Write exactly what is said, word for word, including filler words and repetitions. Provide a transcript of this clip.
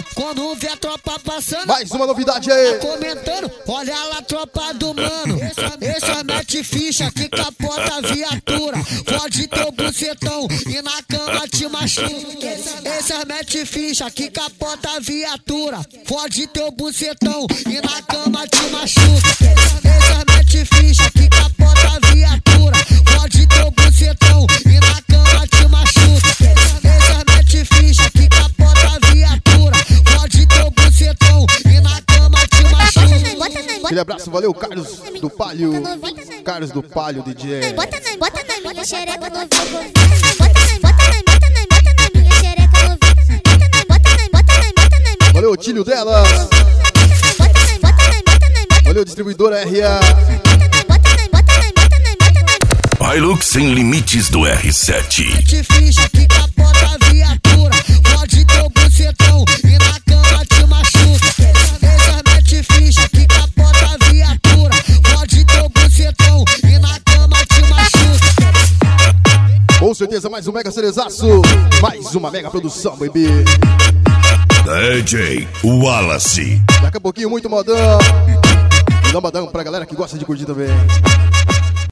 quando vê a tropa passando. Mais uma novidade aí. Comentando, olha lá a tropa do mano. Esse é mete ficha que capota a viatura. Fode teu bucetão e na cama te machuca. Esse é mete ficha que capota a viatura. Fode teu bucetão e na cama te machuca. Esse é mete ficha que capota a viatura. Fode teu bucetão e na cama te machuca. Esse é mete ficha que capota a viatura. Fode teu bucetão e na cama te machuca. Aquele abraço, valeu, Carlos do Palio. Carlos do Palio, D J. Bota na, bota na minha xereca novinha. Bota na, bota na, bota na, bota na minha xereca novinha. Bota na, bota na, bota na, bota na. Valeu, o Tílio delas. Bota na, bota na, bota na. Valeu, distribuidora R A. Hilux sem limites do R sete. Mete ficha que capota a viatura. Fode teu bucetão e na cama te machuca. Esse mete ficha que capota a viatura. Fode teu bucetão e na cama te machuca. Com certeza, mais um mega cerezaço. Mais uma mega produção, baby. D J Wallace. Daqui a pouquinho, muito modão. Dá um modão pra galera que gosta de curtir também.